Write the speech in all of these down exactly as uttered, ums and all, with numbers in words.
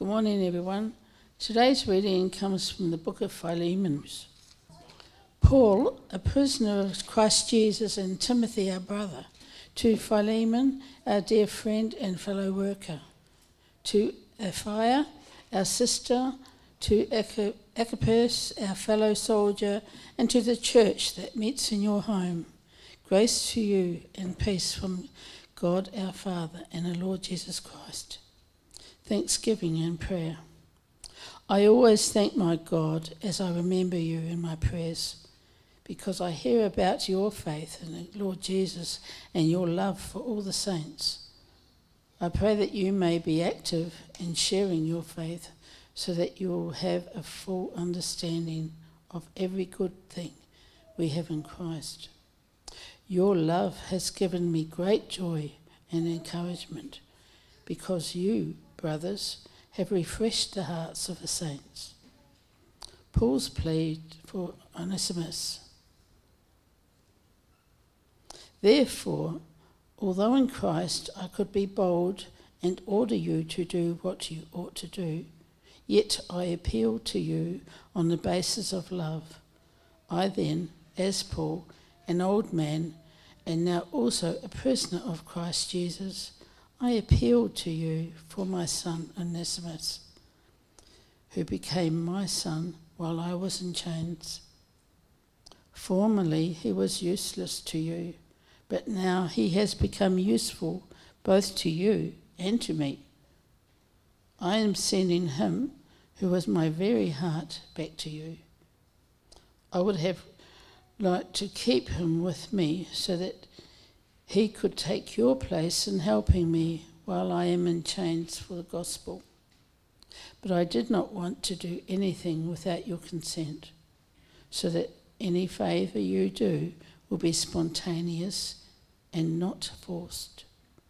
Good morning, everyone. Today's reading comes from the book of Philemon. Paul, a prisoner of Christ Jesus, and Timothy, our brother, to Philemon, our dear friend and fellow worker, to Apphia, our sister, to Archippus, our fellow soldier, and to the church that meets in your home. Grace to you and peace from God our Father and the Lord Jesus Christ. Thanksgiving and prayer. I always thank my God as I remember you in my prayers, because I hear about your faith in the Lord Jesus and your love for all the saints. I pray that you may be active in sharing your faith, so that you will have a full understanding of every good thing we have in Christ. Your love has given me great joy and encouragement, because you, brothers, have refreshed the hearts of the saints. Paul's plea for Onesimus. Therefore, although in Christ I could be bold and order you to do what you ought to do, yet I appeal to you on the basis of love. I then, as Paul, an old man, and now also a prisoner of Christ Jesus, I appeal to you for my son Onesimus, who became my son while I was in chains. Formerly he was useless to you, but now he has become useful both to you and to me. I am sending him, who was my very heart, back to you. I would have liked to keep him with me so that he could take your place in helping me while I am in chains for the gospel. But I did not want to do anything without your consent, so that any favour you do will be spontaneous and not forced.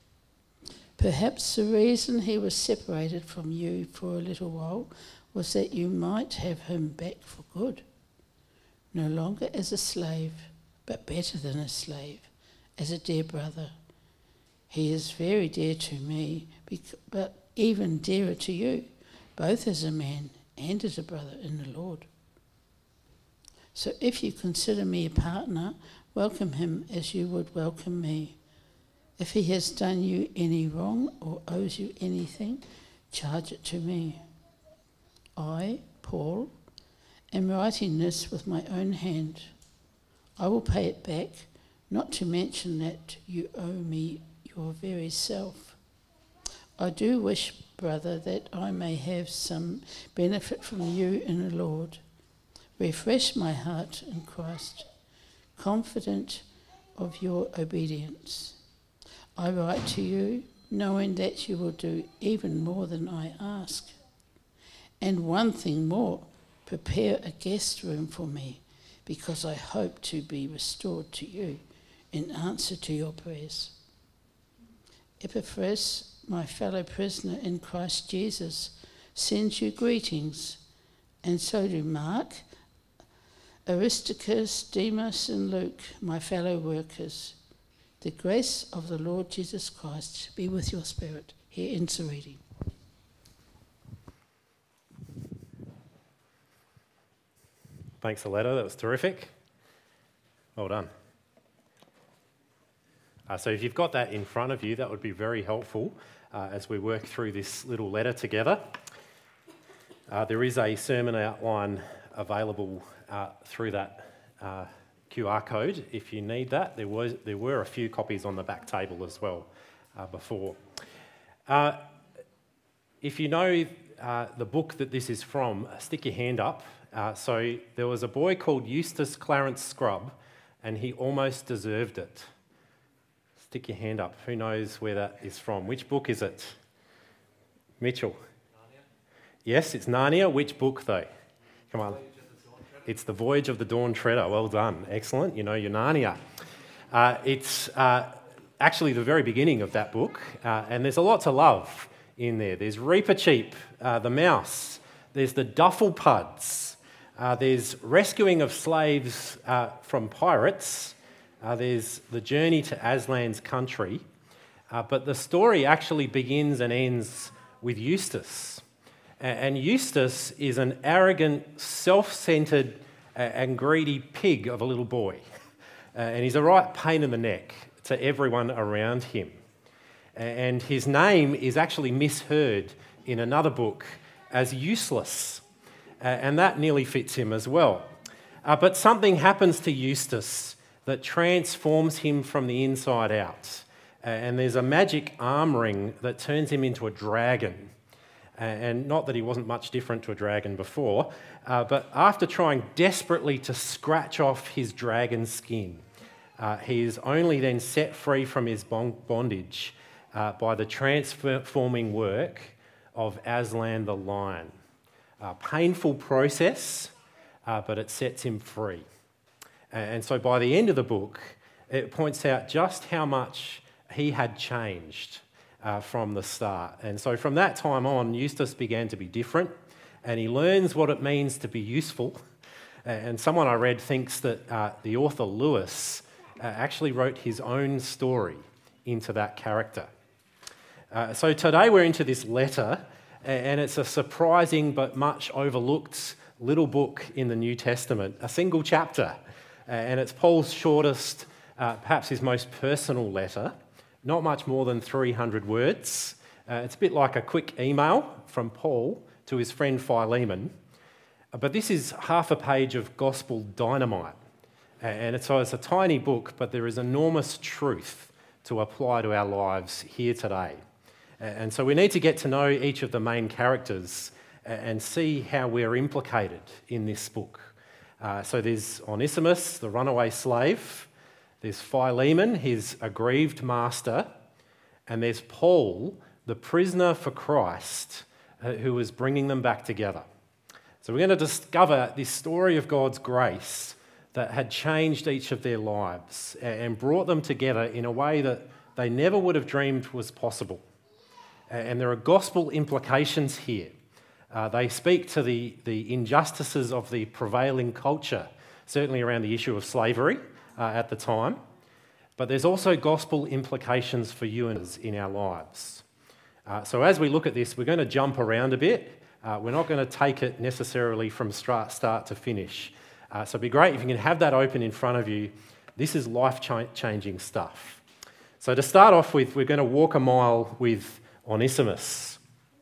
Perhaps the reason he was separated from you for a little while was that you might have him back for good, no longer as a slave, but better than a slave, as a dear brother. He is very dear to me, but even dearer to you, both as a man and as a brother in the Lord. So if you consider me a partner, welcome him as you would welcome me. If he has done you any wrong or owes you anything, charge it to me. I, Paul, am writing this with my own hand. I will pay it back, not to mention that you owe me your very self. I do wish, brother, that I may have some benefit from you in the Lord. Refresh my heart in Christ, confident of your obedience. I write to you, knowing that you will do even more than I ask. And one thing more, prepare a guest room for me, because I hope to be restored to you in answer to your prayers. Epaphras, my fellow prisoner in Christ Jesus, sends you greetings, and so do Mark, Aristarchus, Demas, and Luke, my fellow workers. The grace of the Lord Jesus Christ be with your spirit. Here ends the reading. Thanks, Aletta. That was terrific. Well done. Uh, so if you've got that in front of you, that would be very helpful uh, as we work through this little letter together. Uh, there is a sermon outline available uh, through that uh, Q R code if you need that. There was there were a few copies on the back table as well uh, before. Uh, if you know uh, the book that this is from, stick your hand up. Uh, so there was a boy called Eustace Clarence Scrubb, and he almost deserved it. Stick your hand up. Who knows where that is from? Which book is it? Mitchell. Narnia. Yes, it's Narnia. Which book though? Come on. It's The Voyage of the Dawn Treader. Well done. Excellent. You know your Narnia. Uh, it's uh, actually the very beginning of that book, uh, and there's a lot to love in there. There's Reepicheep, uh, the mouse. There's the Dufflepuds. Uh, there's rescuing of slaves uh, from pirates. Uh, there's the journey to Aslan's country. Uh, but the story actually begins and ends with Eustace. And Eustace is an arrogant, self-centred and greedy pig of a little boy. And he's a right pain in the neck to everyone around him. And his name is actually misheard in another book as useless. And that nearly fits him as well. Uh, but something happens to Eustace that transforms him from the inside out. Uh, and there's a magic arm ring that turns him into a dragon. Uh, and not that he wasn't much different to a dragon before, uh, but after trying desperately to scratch off his dragon skin, uh, he is only then set free from his bondage uh, by the transforming work of Aslan the lion. A painful process, uh, but it sets him free. And so by the end of the book, it points out just how much he had changed uh, from the start. And so from that time on, Eustace began to be different, and he learns what it means to be useful. And someone I read thinks that uh, the author Lewis uh, actually wrote his own story into that character. Uh, so today we're into this letter, and it's a surprising but much overlooked little book in the New Testament, a single chapter. And it's Paul's shortest, uh, perhaps his most personal letter, not much more than three hundred words. Uh, it's a bit like a quick email from Paul to his friend Philemon. But this is half a page of gospel dynamite. And it's, so it's a tiny book, but there is enormous truth to apply to our lives here today. And so we need to get to know each of the main characters and see how we're implicated in this book. Uh, so there's Onesimus, the runaway slave. There's Philemon, his aggrieved master. And there's Paul, the prisoner for Christ, uh, who was bringing them back together. So we're going to discover this story of God's grace that had changed each of their lives and brought them together in a way that they never would have dreamed was possible. And there are gospel implications here. Uh, they speak to the, the injustices of the prevailing culture, certainly around the issue of slavery uh, at the time. But there's also gospel implications for you and us in our lives. Uh, so as we look at this, we're going to jump around a bit. Uh, we're not going to take it necessarily from start, start to finish. Uh, so it'd be great if you can have that open in front of you. This is life-changing stuff. So to start off with, we're going to walk a mile with Onesimus.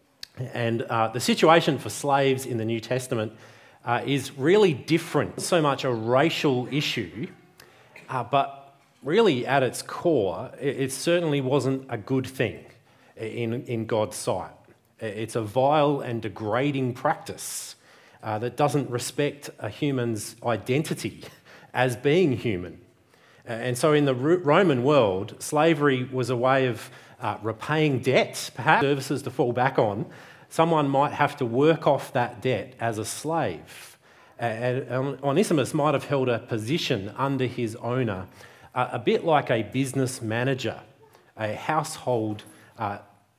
And uh, the situation for slaves in the New Testament uh, is really different. So much a racial issue, uh, but really at its core, it, it certainly wasn't a good thing in, in God's sight. It's a vile and degrading practice uh, that doesn't respect a human's identity as being human. And so in the Roman world, slavery was a way of uh, repaying debt, perhaps, services to fall back on. Someone might have to work off that debt as a slave. And Onesimus might have held a position under his owner, uh, a bit like a business manager, a household uh,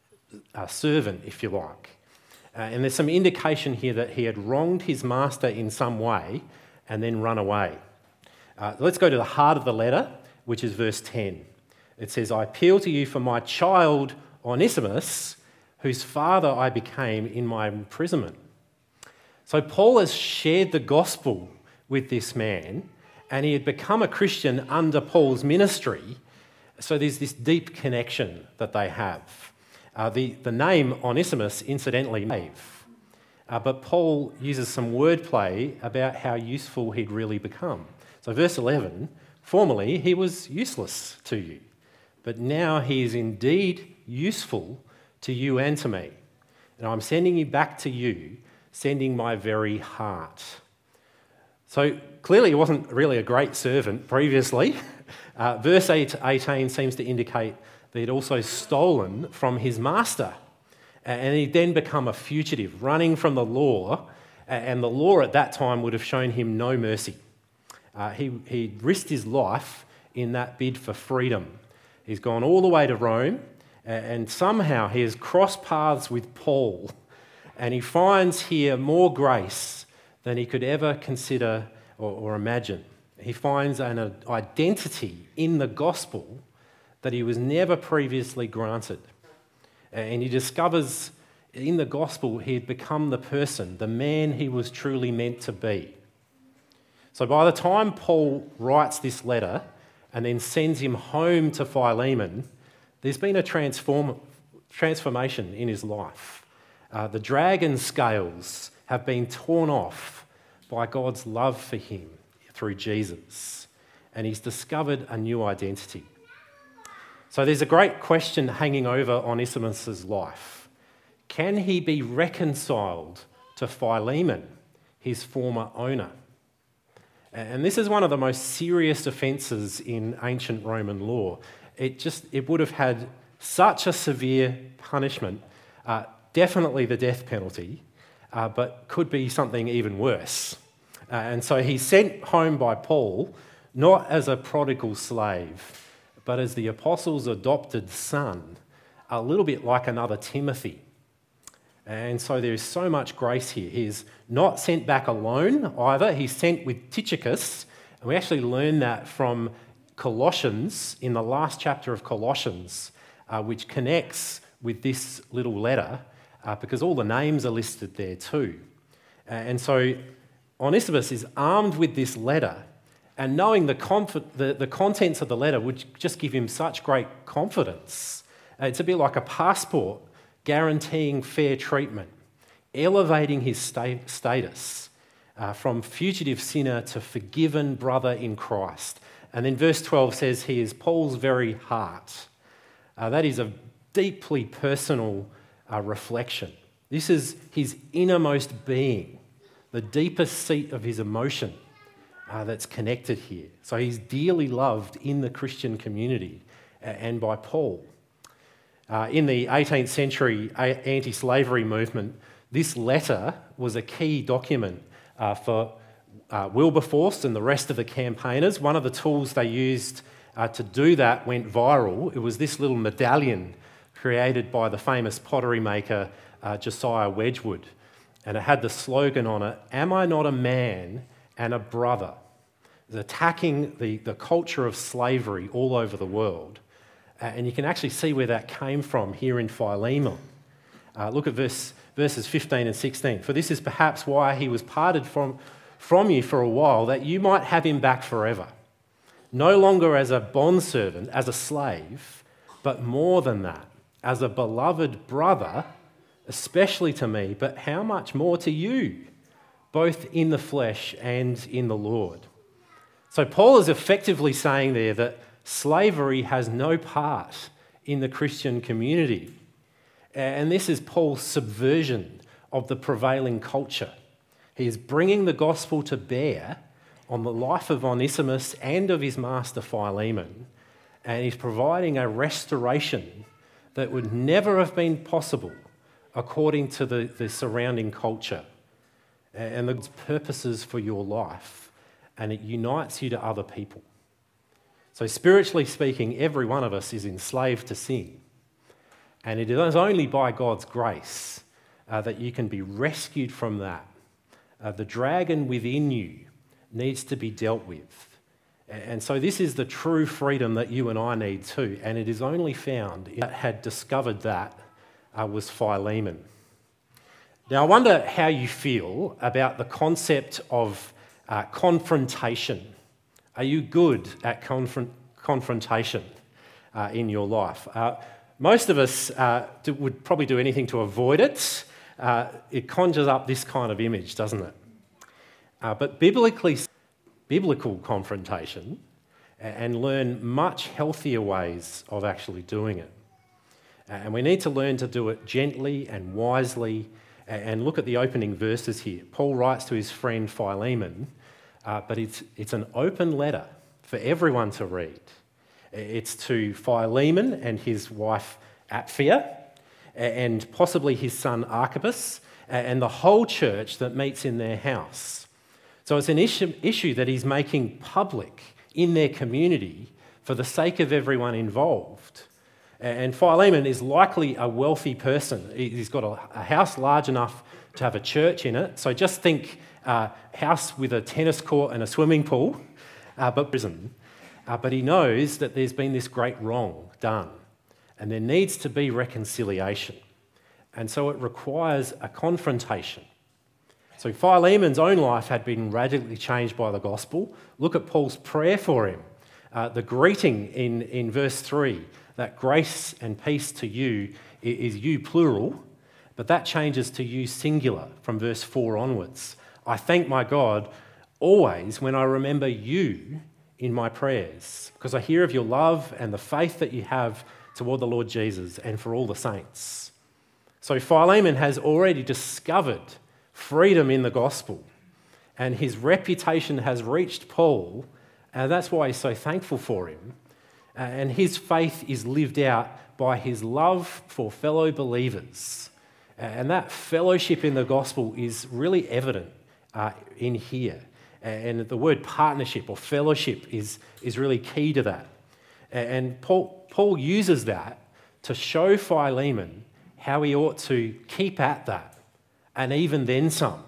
a servant, if you like. Uh, and there's some indication here that he had wronged his master in some way and then run away. Uh, let's go to the heart of the letter, which is verse ten. It says, I appeal to you for my child Onesimus, whose father I became in my imprisonment. So Paul has shared the gospel with this man, and he had become a Christian under Paul's ministry. So there's this deep connection that they have. Uh, the, the name Onesimus, incidentally, slave. Uh, but Paul uses some wordplay about how useful he'd really become. So verse eleven, formerly he was useless to you, but now he is indeed useful to you and to me. And I'm sending you back to you, sending my very heart. So clearly he wasn't really a great servant previously. Uh, verse eighteen seems to indicate that he'd also stolen from his master. And he'd then become a fugitive, running from the law. And the law at that time would have shown him no mercy. Uh, he, he risked his life in that bid for freedom. He's gone all the way to Rome, and somehow he has crossed paths with Paul, and he finds here more grace than he could ever consider or, or imagine. He finds an identity in the gospel that he was never previously granted. And he discovers In the gospel, he had become the person, the man he was truly meant to be. So by the time Paul writes this letter and then sends him home to Philemon, there's been a transform, transformation in his life. Uh, the dragon scales have been torn off by God's love for him through Jesus, and he's discovered a new identity. So there's a great question hanging over Onesimus's life. Can he be reconciled to Philemon, his former owner? And this is one of the most serious offences in ancient Roman law. It just it would have had such a severe punishment, uh, definitely the death penalty, uh, but could be something even worse. Uh, and so he's sent home by Paul, not as a prodigal slave, but as the apostle's adopted son, a little bit like another Timothy. And so there's so much grace here. He's not sent back alone either. He's sent with Tychicus. And we actually learn that from Colossians, in the last chapter of Colossians, uh, which connects with this little letter, uh, because all the names are listed there too. Uh, and so Onesimus is armed with this letter, and knowing the, conf- the, the contents of the letter would just give him such great confidence. Uh, it's a bit like a passport guaranteeing fair treatment, elevating his sta- status uh, from fugitive sinner to forgiven brother in Christ. And then verse twelve says he is Paul's very heart. Uh, that is a deeply personal uh, reflection. This is his innermost being, the deepest seat of his emotion uh, that's connected here. So he's dearly loved in the Christian community uh, and by Paul. Uh, in the eighteenth century anti-slavery movement, this letter was a key document uh, for uh, Wilberforce and the rest of the campaigners. One of the tools they used uh, to do that went viral. It was this little medallion created by the famous pottery maker uh, Josiah Wedgwood. And it had the slogan on it, "Am I not a man and a brother?" It was attacking the, the culture of slavery all over the world. Uh, and you can actually see where that came from here in Philemon. Uh, look at verse, verses fifteen and sixteen. "For this is perhaps why he was parted from, from you for a while, that you might have him back forever. No longer as a bondservant, as a slave, but more than that, as a beloved brother, especially to me, but how much more to you, both in the flesh and in the Lord." So Paul is effectively saying there that slavery has no part in the Christian community. And this is Paul's subversion of the prevailing culture. He is bringing the gospel to bear on the life of Onesimus and of his master Philemon, and he's providing a restoration that would never have been possible according to the, the surrounding culture and the purposes for your life, and it unites you to other people. So spiritually speaking, every one of us is enslaved to sin. And it is only by God's grace uh, that you can be rescued from that. Uh, the dragon within you needs to be dealt with. And so this is the true freedom that you and I need too. And it is only found in that had discovered that uh, was Philemon. Now I wonder how you feel about the concept of uh, confrontation. Are you good at confront- confrontation uh, in your life? Uh, most of us uh, do, would probably do anything to avoid it. Uh, it conjures up this kind of image, doesn't it? Uh, but biblically, biblical confrontation, and learn much healthier ways of actually doing it. And we need to learn to do it gently and wisely. And look at the opening verses here. Paul writes to his friend Philemon, Uh, but it's, it's an open letter for everyone to read. It's to Philemon and his wife Apphia, and possibly his son Archippus, and the whole church that meets in their house. So it's an issue, issue that he's making public in their community for the sake of everyone involved. And Philemon is likely a wealthy person. He's got a, a house large enough to have a church in it. So just think uh, house with a tennis court and a swimming pool, uh, but prison. Uh, but he knows that there's been this great wrong done, and there needs to be reconciliation. And so it requires a confrontation. So Philemon's own life had been radically changed by the gospel. Look at Paul's prayer for him. Uh, the greeting in, in verse three, that grace and peace to you is you plural, but that changes to you singular from verse four onwards. I thank my God always when I remember you in my prayers, because I hear of your love and the faith that you have toward the Lord Jesus and for all the saints. So Philemon has already discovered freedom in the gospel, and his reputation has reached Paul, and that's why he's so thankful for him. And his faith is lived out by his love for fellow believers. And that fellowship in the gospel is really evident uh, in here. And the word partnership or fellowship is, is really key to that. And Paul, Paul uses that to show Philemon how he ought to keep at that, and even then some.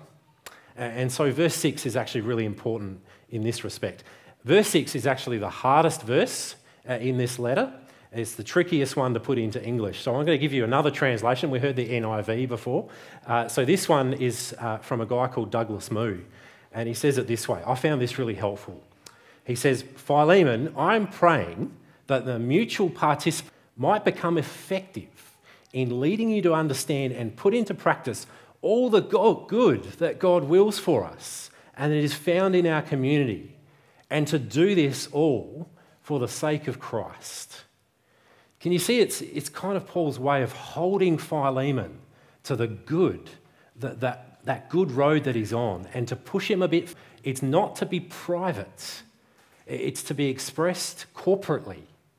And so verse six is actually really important in this respect. Verse six is actually the hardest verse uh, in this letter. It's the trickiest one to put into English. So I'm going to give you another translation. We heard the N I V before. Uh, so this one is uh, from a guy called Douglas Moo. And he says it this way. I found this really helpful. He says, Philemon, I'm praying that the mutual participation might become effective in leading you to understand and put into practice all the good that God wills for us and that is found in our community, and to do this all for the sake of Christ. Can you see it's, it's kind of Paul's way of holding Philemon to the good, that, that, that good road that he's on, and to push him a bit. It's not to be private. It's to be expressed corporately.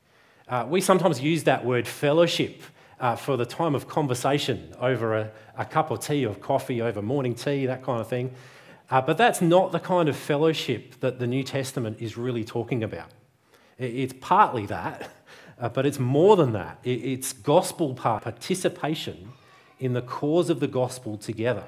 Uh, we sometimes use that word fellowship uh, for the time of conversation over a, a cup of tea or coffee, over morning tea, that kind of thing. Uh, but that's not the kind of fellowship that the New Testament is really talking about. It's partly that, uh, but it's more than that. It's gospel participation in the cause of the gospel together.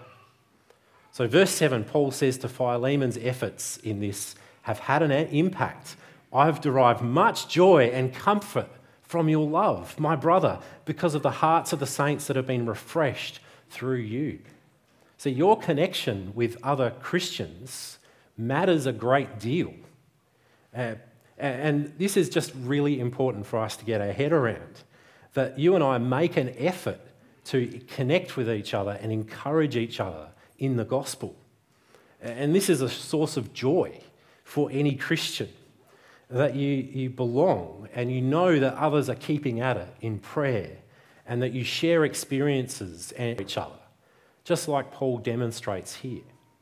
So verse seven, Paul says to Philemon's efforts in this have had an impact. I've derived much joy and comfort from your love, my brother, because of the hearts of the saints that have been refreshed through you. See, your connection with other Christians matters a great deal. Uh, and this is just really important for us to get our head around, that you and I make an effort to connect with each other and encourage each other in the gospel. And this is a source of joy for any Christian, that you, you belong and you know that others are keeping at it in prayer, and that you share experiences and each other, just like Paul demonstrates here.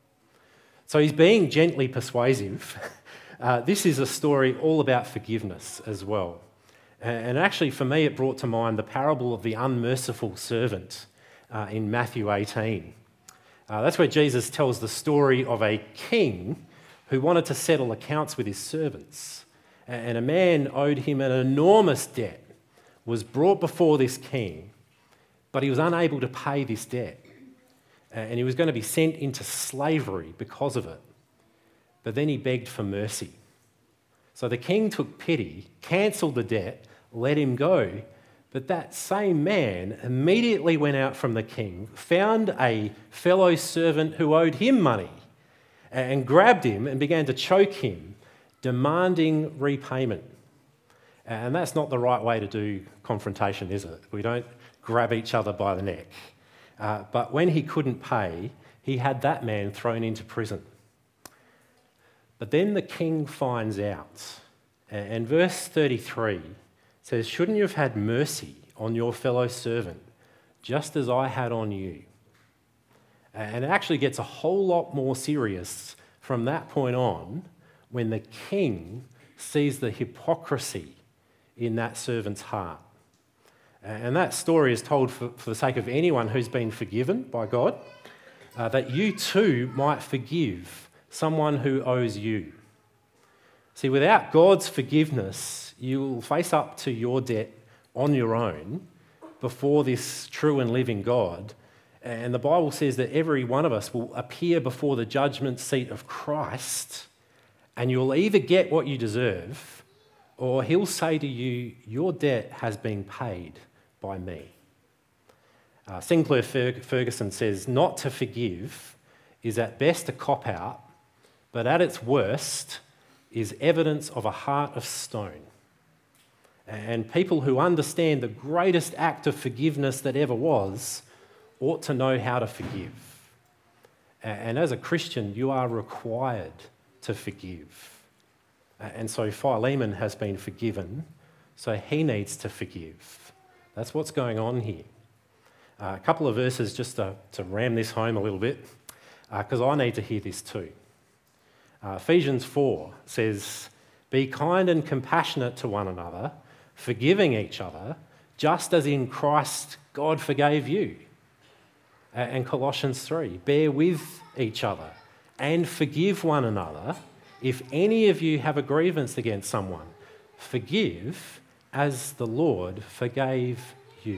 So he's being gently persuasive. Uh, this is a story all about forgiveness as well. And actually, for me, it brought to mind the parable of the unmerciful servant uh, in Matthew eighteen. Uh, that's where Jesus tells the story of a king who wanted to settle accounts with his servants. And a man owed him an enormous debt, was brought before this king, but he was unable to pay this debt. And he was going to be sent into slavery because of it. But then he begged for mercy. So the king took pity, cancelled the debt, let him go. But that same man immediately went out from the king, found a fellow servant who owed him money, and grabbed him and began to choke him, demanding repayment. And that's not the right way to do confrontation, is it? We don't grab each other by the neck. Uh, but when he couldn't pay, he had that man thrown into prison. But then the king finds out. And verse thirty-three says, shouldn't you have had mercy on your fellow servant, just as I had on you? And it actually gets a whole lot more serious from that point on, when the king sees the hypocrisy in that servant's heart. And that story is told for, for the sake of anyone who's been forgiven by God, uh, that you too might forgive someone who owes you. See, without God's forgiveness, you will face up to your debt on your own before this true and living God. And the Bible says that every one of us will appear before the judgment seat of Christ, and you'll either get what you deserve, or he'll say to you, your debt has been paid by me. Uh, Sinclair Ferg- Ferguson says, not to forgive is at best a cop-out, but at its worst is evidence of a heart of stone. And people who understand the greatest act of forgiveness that ever was ought to know how to forgive. And as a Christian, you are required to forgive. And so Philemon has been forgiven, so he needs to forgive. That's what's going on here. Uh, a couple of verses just to, to ram this home a little bit, because uh, I need to hear this too. Uh, Ephesians four says, "Be kind and compassionate to one another, forgiving each other, just as in Christ God forgave you." Uh, and Colossians three, "Bear with each other and forgive one another. If any of you have a grievance against someone, forgive as the Lord forgave you."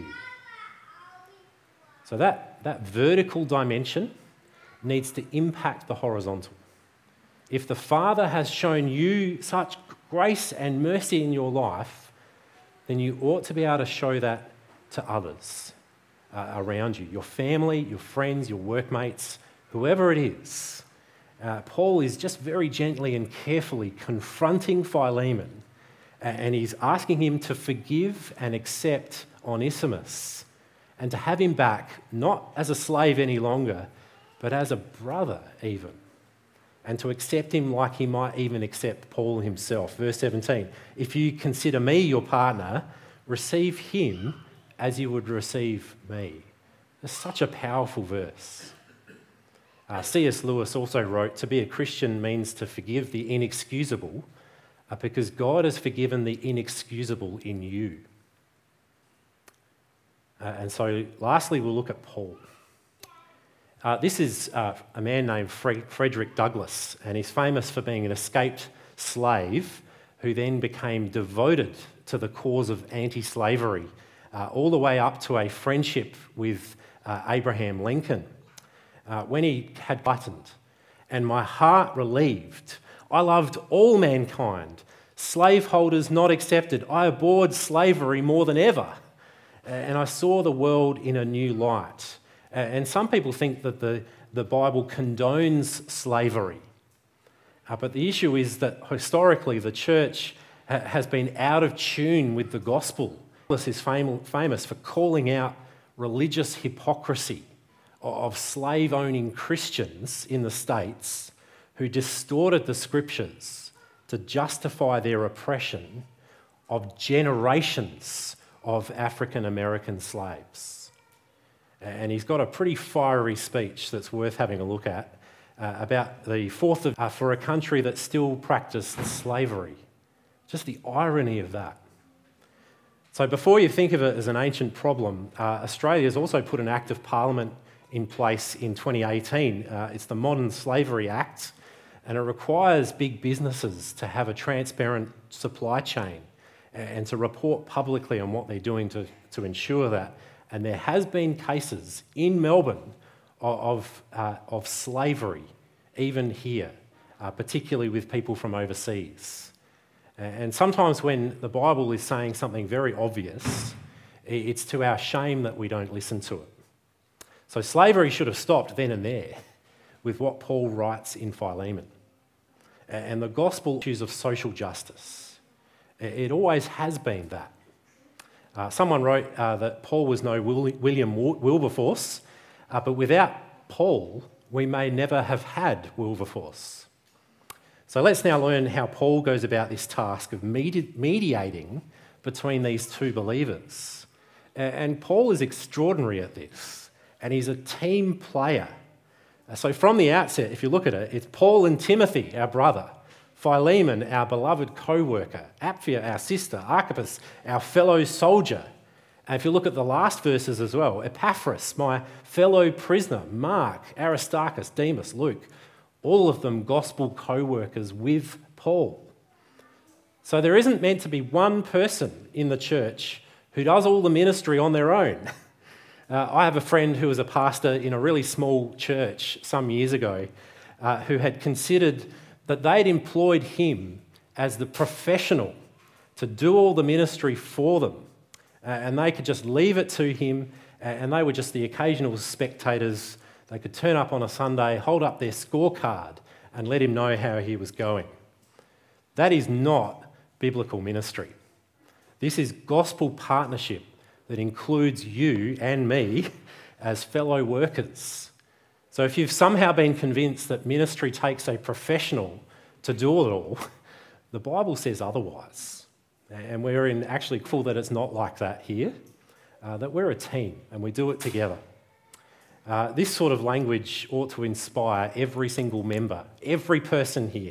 So that, that vertical dimension needs to impact the horizontal. If the Father has shown you such grace and mercy in your life, then you ought to be able to show that to others uh, around you, your family, your friends, your workmates, whoever it is. Uh, Paul is just very gently and carefully confronting Philemon, and he's asking him to forgive and accept Onesimus, and to have him back not as a slave any longer, but as a brother even, and to accept him like he might even accept Paul himself. Verse seventeen, "If you consider me your partner, receive him as you would receive me." It's such a powerful verse. Uh, C S Lewis also wrote, "To be a Christian means to forgive the inexcusable, uh, because God has forgiven the inexcusable in you." Uh, and so lastly, we'll look at Paul. Uh, this is uh, a man named Fre- Frederick Douglass, and he's famous for being an escaped slave who then became devoted to the cause of anti-slavery, uh, all the way up to a friendship with uh, Abraham Lincoln. Uh, when he had lightened, "And my heart relieved. I loved all mankind, slaveholders not excepted. I abhorred slavery more than ever. And I saw the world in a new light." And some people think that the, the Bible condones slavery. Uh, but the issue is that historically the church ha- has been out of tune with the gospel. This is fam- famous for calling out religious hypocrisy of slave-owning Christians in the States who distorted the scriptures to justify their oppression of generations of African American slaves. And he's got a pretty fiery speech that's worth having a look at uh, about the fourth of, uh, for a country that still practiced slavery. Just the irony of that. So before you think of it as an ancient problem, uh, Australia's also put an Act of Parliament in place in twenty eighteen. Uh, it's the Modern Slavery Act, and it requires big businesses to have a transparent supply chain and to report publicly on what they're doing to, to ensure that. And there has been cases in Melbourne of, of, uh, of slavery, even here, uh, particularly with people from overseas. And sometimes when the Bible is saying something very obvious, it's to our shame that we don't listen to it. So slavery should have stopped then and there with what Paul writes in Philemon. And the gospel issues of social justice. It always has been that. Uh, someone wrote uh, that Paul was no Will- William Wilberforce, uh, but without Paul, we may never have had Wilberforce. So let's now learn how Paul goes about this task of medi- mediating between these two believers. And Paul is extraordinary at this, and he's a team player. So from the outset, if you look at it, it's Paul and Timothy, our brother, Philemon, our beloved co-worker, Apphia, our sister, Archippus, our fellow soldier. And if you look at the last verses as well, Epaphras, my fellow prisoner, Mark, Aristarchus, Demas, Luke, all of them gospel co-workers with Paul. So there isn't meant to be one person in the church who does all the ministry on their own. Uh, I have a friend who was a pastor in a really small church some years ago uh, who had considered that they'd employed him as the professional to do all the ministry for them. Uh, and they could just leave it to him and they were just the occasional spectators. They could turn up on a Sunday, hold up their scorecard, and let him know how he was going. That is not biblical ministry. This is gospel partnership that includes you and me as fellow workers. So if you've somehow been convinced that ministry takes a professional to do it all, the Bible says otherwise. And we're in actually full that it's not like that here, uh, that we're a team and we do it together. Uh, this sort of language ought to inspire every single member, every person here.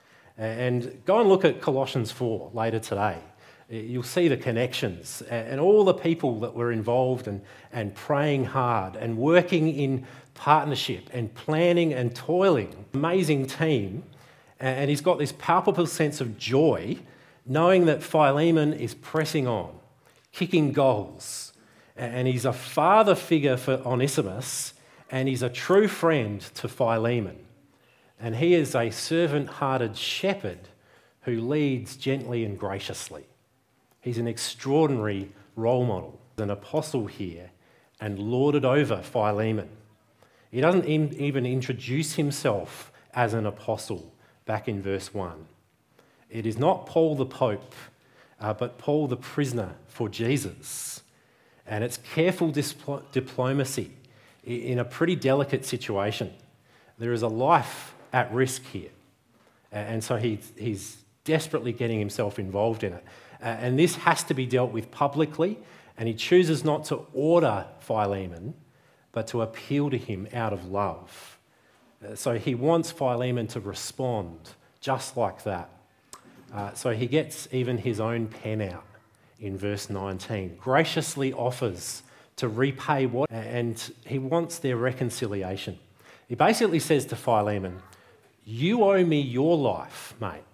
And go and look at Colossians four later today. You'll see the connections and all the people that were involved and, and praying hard and working in partnership and planning and toiling. Amazing team. And he's got this palpable sense of joy knowing that Philemon is pressing on, kicking goals. And he's a father figure for Onesimus, and he's a true friend to Philemon. And he is a servant-hearted shepherd who leads gently and graciously. He's an extraordinary role model, an apostle here, and lorded over Philemon. He doesn't even introduce himself as an apostle back in verse one. It is not Paul the Pope, uh, but Paul the prisoner for Jesus. And it's careful disp- diplomacy in a pretty delicate situation. There is a life at risk here. And so he, he's desperately getting himself involved in it. And this has to be dealt with publicly, and he chooses not to order Philemon, but to appeal to him out of love. So he wants Philemon to respond just like that. Uh, so he gets even his own pen out in verse nineteen, graciously offers to repay what, and he wants their reconciliation. He basically says to Philemon, "You owe me your life, mate."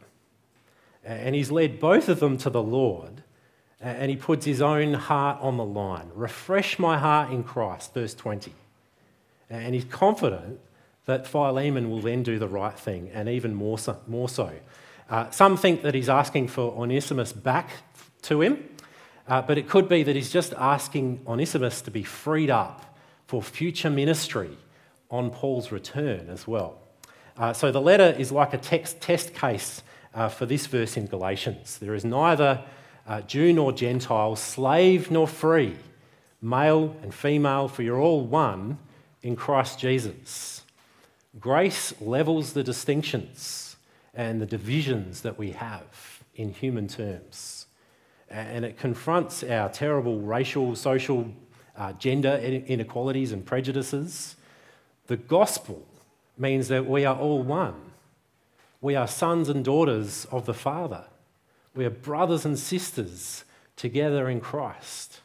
And he's led both of them to the Lord, and he puts his own heart on the line. Refresh my heart in Christ, verse twenty. And he's confident that Philemon will then do the right thing, and even more so. More so. Uh, some think that he's asking for Onesimus back to him, uh, but it could be that he's just asking Onesimus to be freed up for future ministry on Paul's return as well. Uh, so the letter is like a text test case uh, for this verse in Galatians. There is neither uh, Jew nor Gentile, slave nor free, male and female, for you're all one in Christ Jesus. Grace levels the distinctions and the divisions that we have in human terms. And it confronts our terrible racial, social, uh, gender inequalities and prejudices. The gospel means that we are all one. We are sons and daughters of the Father. We are brothers and sisters together in Christ.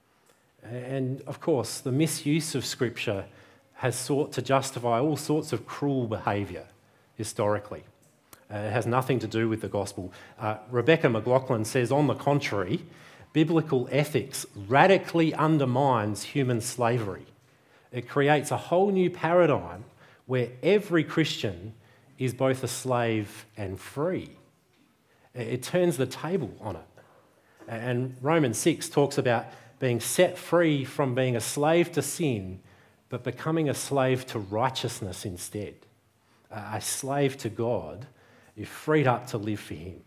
And of course, the misuse of Scripture has sought to justify all sorts of cruel behaviour historically. Uh, it has nothing to do with the gospel. Uh, Rebecca McLaughlin says, on the contrary, biblical ethics radically undermines human slavery. It creates a whole new paradigm where every Christian is both a slave and free. It turns the table on it. And Romans six talks about being set free from being a slave to sin, but becoming a slave to righteousness instead. A slave to God, you're freed up to live for him.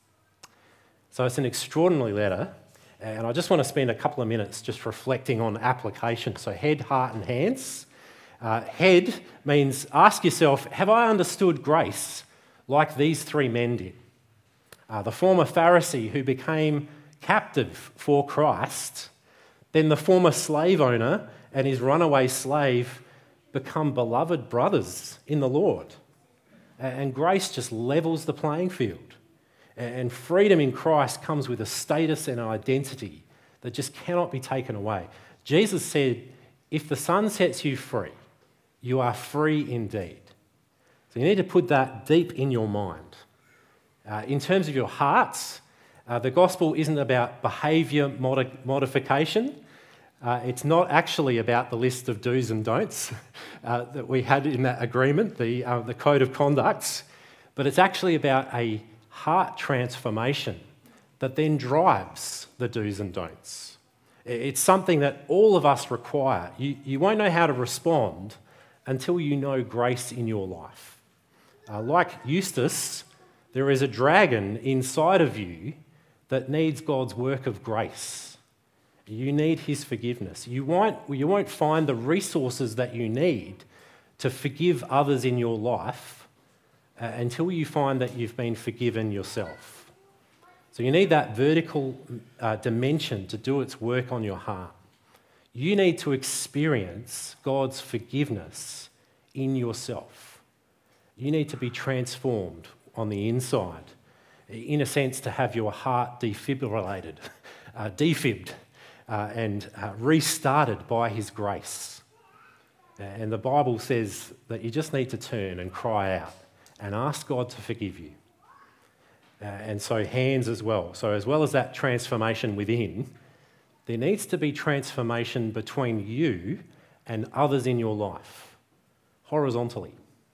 So it's an extraordinary letter, and I just want to spend a couple of minutes just reflecting on application. So head, heart and hands. Uh, head means ask yourself, have I understood grace like these three men did? Uh, the former Pharisee who became captive for Christ, then the former slave owner and his runaway slave become beloved brothers in the Lord. And grace just levels the playing field. And freedom in Christ comes with a status and an identity that just cannot be taken away. Jesus said, if the Son sets you free, you are free indeed. So you need to put that deep in your mind. Uh, in terms of your hearts, uh, the gospel isn't about behaviour modi- modification. Uh, it's not actually about the list of do's and don'ts uh, that we had in that agreement, the, uh, the code of conducts, but it's actually about a heart transformation that then drives the do's and don'ts. It's something that all of us require. You, you won't know how to respond until you know grace in your life. Uh, like Eustace, there is a dragon inside of you that needs God's work of grace. You need his forgiveness. You won't, you won't find the resources that you need to forgive others in your life uh, until you find that you've been forgiven yourself. So you need that vertical uh, dimension to do its work on your heart. You need to experience God's forgiveness in yourself. You need to be transformed on the inside, in a sense, to have your heart defibrillated, uh, defibbed, uh, and uh, restarted by his grace. And the Bible says that you just need to turn and cry out and ask God to forgive you. Uh, and so hands as well. So as well as that transformation within, there needs to be transformation between you and others in your life, horizontally.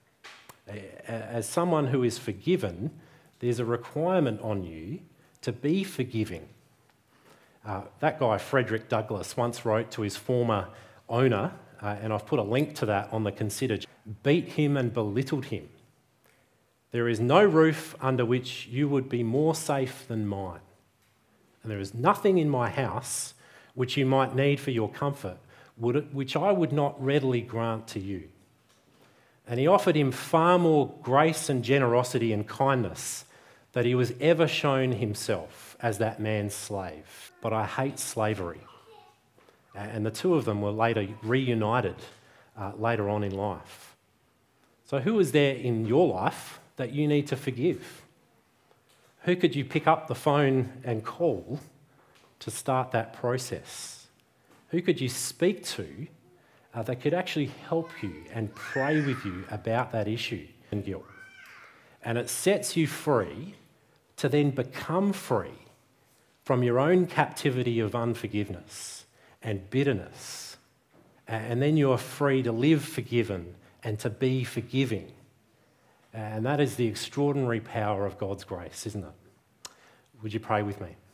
As someone who is forgiven, there's a requirement on you to be forgiving. Uh, that guy, Frederick Douglass, once wrote to his former owner, uh, and I've put a link to that on the Consider, beat him and belittled him. There is no roof under which you would be more safe than mine. And there is nothing in my house which you might need for your comfort, which I would not readily grant to you. And he offered him far more grace and generosity and kindness than he was ever shown himself as that man's slave. But I hate slavery. And the two of them were later reunited uh, later on in life. So who is there in your life that you need to forgive? Who could you pick up the phone and call to start that process? Who could you speak to Uh, that could actually help you and pray with you about that issue and guilt? And it sets you free to then become free from your own captivity of unforgiveness and bitterness. And then you are free to live forgiven and to be forgiving. And that is the extraordinary power of God's grace, isn't it? Would you pray with me?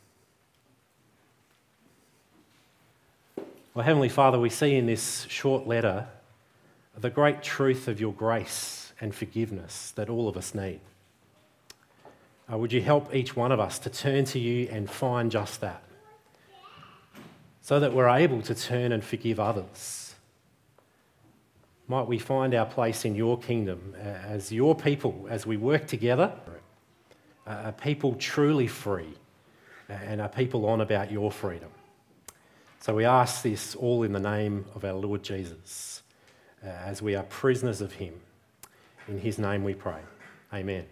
Well, Heavenly Father, we see in this short letter the great truth of your grace and forgiveness that all of us need. Uh, would you help each one of us to turn to you and find just that, so that we're able to turn and forgive others? Might we find our place in your kingdom as your people, as we work together, a people truly free and a people on about your freedom. So we ask this all in the name of our Lord Jesus, uh, as we are prisoners of him. In his name we pray. Amen.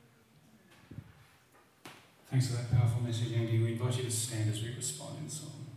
Thanks for that powerful message, Andy. We invite you to stand as we respond in song.